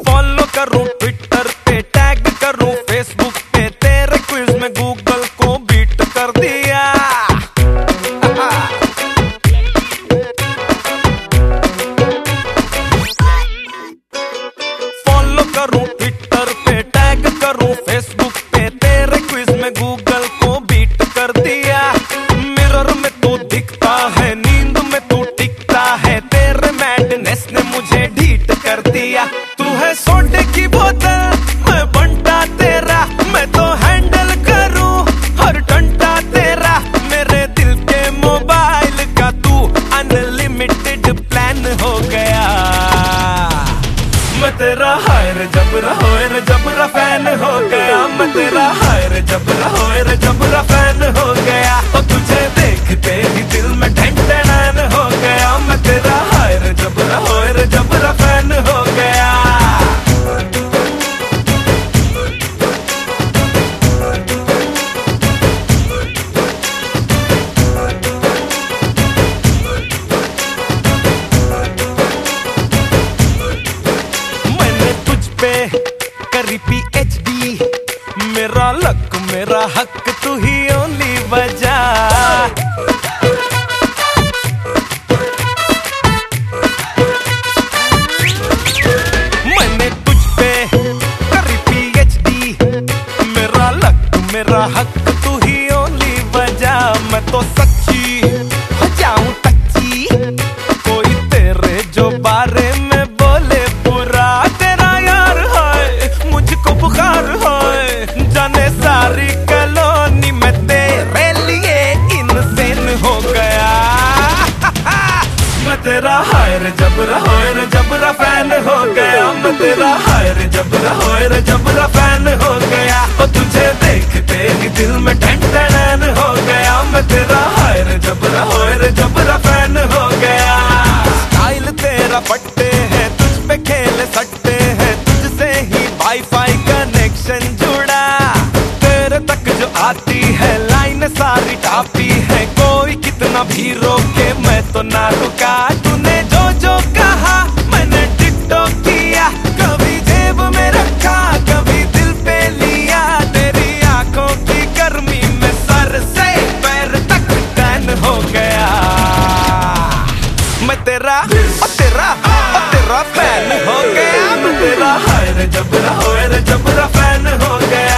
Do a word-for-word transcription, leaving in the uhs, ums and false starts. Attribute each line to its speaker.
Speaker 1: Follow करूं Twitter पे, tag करूं फेसबुक पे, तेरे क्विज में गूगल को बीट कर दिया। फॉलो करूं ट्विटर पे, टैग करूं फेसबुक पे, तेरे क्विज में गूगल को बीट कर दिया। मिरर में तू दिखता है, नींद में तू टिकता है, तेरे मैडनेस ने मुझे ढीठ कर दिया। तू है सोडे की बोतल, मैं बंटा तेरा, मैं तो हैंडल करूं हर घंटा तेरा। मेरे दिल के मोबाइल का तू अनलिमिटेड प्लान हो गया। मैं तेरा हायर जबरा होयर जबरा फैन हो गया। मैं तेरा हायर जबरा होयर जबरा फैन हो गया। और तुझे देखते ही दिल में ढैन ढैन हो गया। मैं तेरा हायर जबरा होयर जबरा फैन हो गया। करी पीएचडी, मेरा लक मेरा हक तू ही ओनली वजह। मैंने तुझ पे करी पीएचडी, मेरा लक मेरा हक तू ही ओनली वजह। मैं तो सच्ची हो जाऊं कच्ची, कोई तेरे जो बारे में बोले बुरा। जाने सारी कॉलोनी में तेरे लिए इनसेन हो गया। मैं तेरा हायर जबरा होयर जबरा फैन हो गया। मैं तेरा हायर जबरा होयर जबरा फैन हो गया। और तुझे देखते ही दिल में ढैन ढैन हो गया। मैं तेरा हायर जबरा होयर जबरा फैन हो गया। स्टाइल तेरा पट्टे है, तुझ पे खेल सकते हैं, तुझसे ही वाईफाई कनेक्शन जुड़ा। तेरे तक जो आती है लाइन सारी टापी है, कोई कितना भी रोके मैं तो ना रुका। तूने जो जो कहा मैंने टिकटॉक किया, कभी जेब में रखा कभी दिल पे लिया। तेरी आंखों की गर्मी में सर से पैर तक टैन हो गया। मैं तेरा ओ तेरा ओ तेरा फैन हो गया। मैं तेरा हायर जबरा होयर जबरा फैन हो गया।